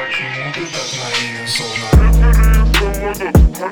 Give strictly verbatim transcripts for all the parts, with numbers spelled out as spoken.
почему ты так наивен, словно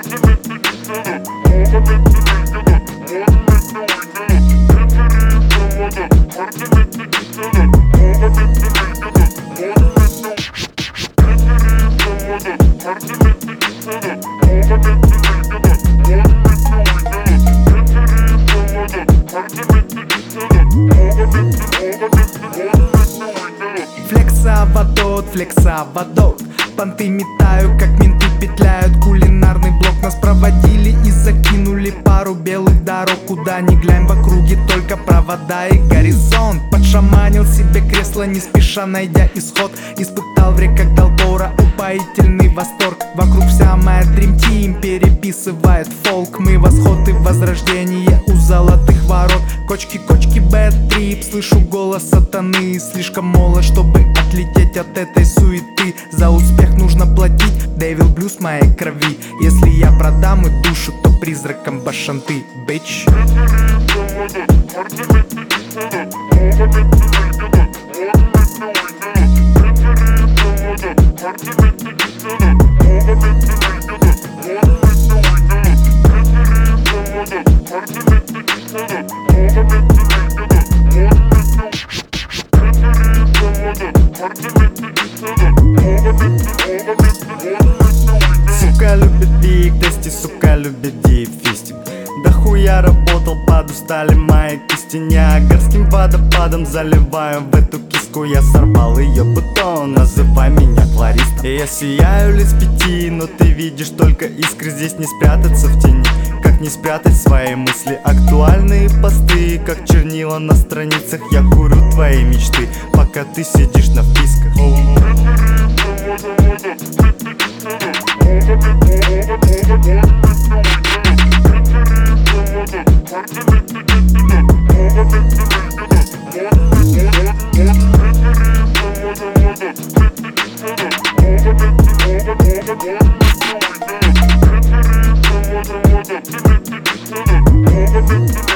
Флексоводот, флексоводот. Понты метаю, как менты петляют. Кулинарный блок нас проводили и закинули пару белых дорог. Куда ни глянь, в округе только провода и горизонт. Подшаманил себе кресло, не спеша найдя исход. Испытал в реках Далбора упоительный восторг. Вокруг вся моя Dream Team переписывает фолк. Мы восход и возрождение у золотых ворот. Кочки, кочки, бэд трип. Слышу голос сатаны. Слишком молод, чтобы отлететь от этой суеты. За успех нужно платить, Devil Blues в моей крови. Если я продам и душу, то призраком Башанты, bitch. Сука любит дик, тести, сука любит дип фистинг. Да хуя работал, подустали мои кисти. Ниагарским водопадом заливаю в эту киску. Я сорвал ее бутон, называй меня Клариста. Я сияю лет с пяти, но ты видишь только искры. Здесь не спрятаться в тени, как не спрятать свои мысли. Актуальные посты, как чернила на страницах. Я курю твои мечты, пока ты сидишь на вписках. We'll be right back.